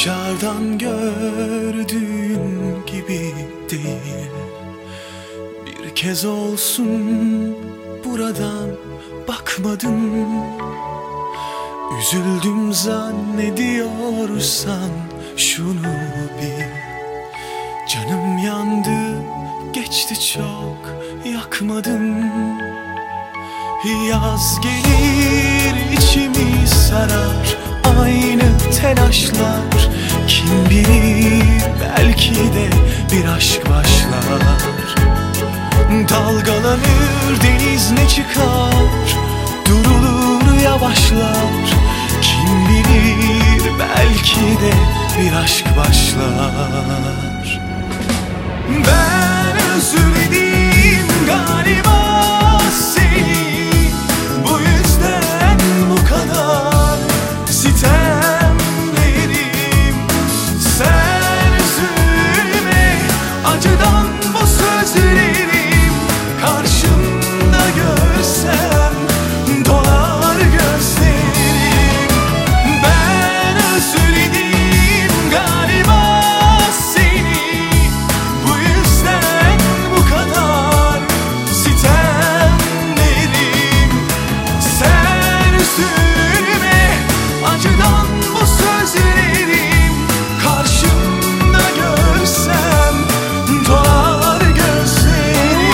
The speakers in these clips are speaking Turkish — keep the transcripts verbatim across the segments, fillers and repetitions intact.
Dışarıdan gördüğün gibi değil. Bir kez olsun buradan bakmadın. Üzüldüm zannediyorsan şunu bil. Canım yandı, geçti çok, yakmadın. Yaz gelir, içimi sarar aynı telaşlar. Kim bilir, belki de bir aşk başlar. Dalgalanır deniz, ne çıkar, durulur yavaşlar. Kim bilir, belki de bir aşk başlar. Ben özledim galiba seni, bu yüzden bu kadar sitemlerim. Sen üzülme, acıdan bu sözlerim karşımda görsem dolar gözlerim. Ben özledim galiba seni, bu yüzden bu kadar sitemlerim. Sen üzülme, acıdan bu sözlerim karşımda görsem dolar gözlerim.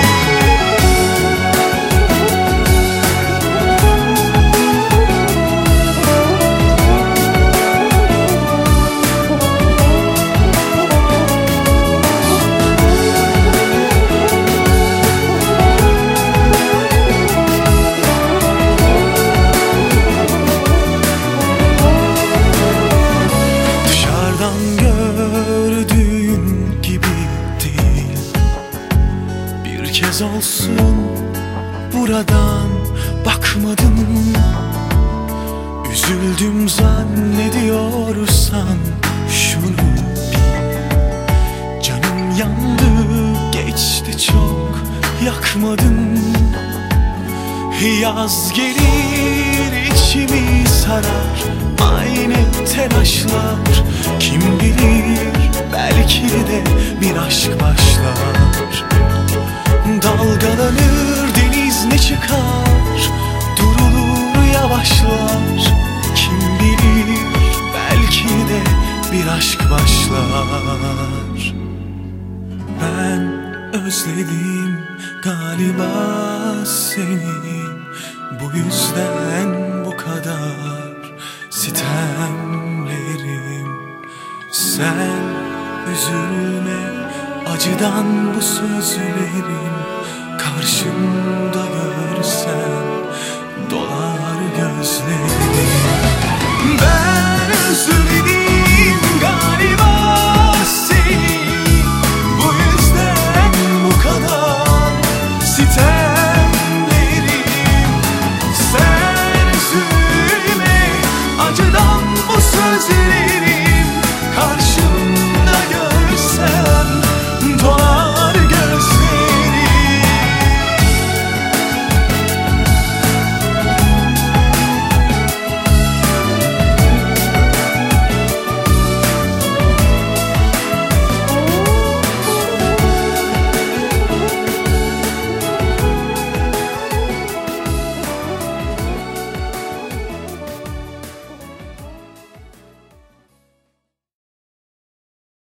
Dışarıdan gördüğün gibi değil. Bir kez olsun buradan bakmadın. Üzüldüm zannediyorsan şunu bil. Canım yandı, geçti çok, yakmadın. Yaz gelir, içimi sarar aynı telaşlar. Kim bilir, belki de bir aşk başlar. Dalgalanır deniz, ne çıkar, durulur yavaşlar. Kim bilir, belki de bir aşk başlar. Ben özledim galiba seni, bu yüzden bu kadar sitemlerim. Sen üzülme, acıdan bu sözlerim